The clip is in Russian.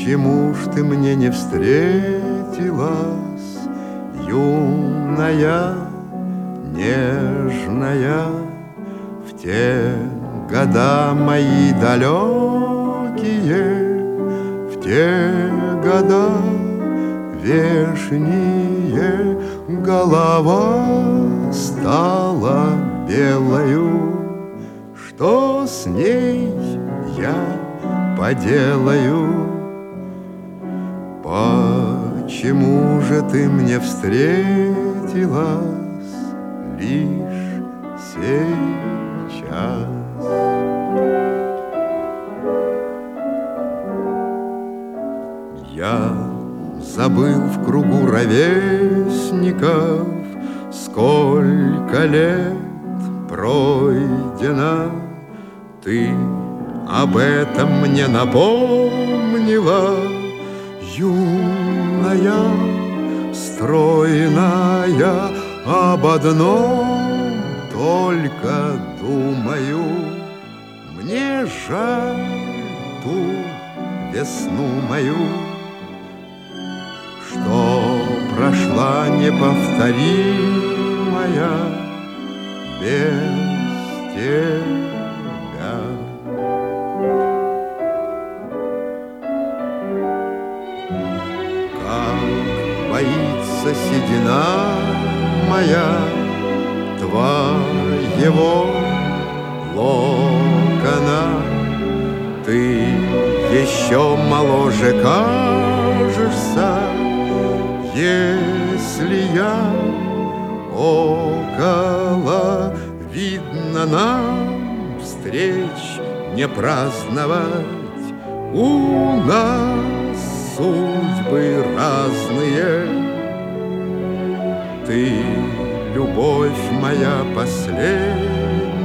Почему ж ты мне не встретилась, юная, нежная, в те года мои далекие, в те года вешние, голова стала белою. Что с ней я поделаю? Почему же ты мне встретилась лишь сейчас? Я забыл в кругу ровесников, сколько лет пройдено. Ты об этом мне напомнила, юная, стройная, об одном только думаю. Мне жаль ту весну мою, что прошла неповторимая без тебя. Как боится седина моя твоего локона, ты еще моложе кажешься, если я около. Видно, нам встреч не праздновать, у нас судьбы разные. Ты, любовь моя последняя,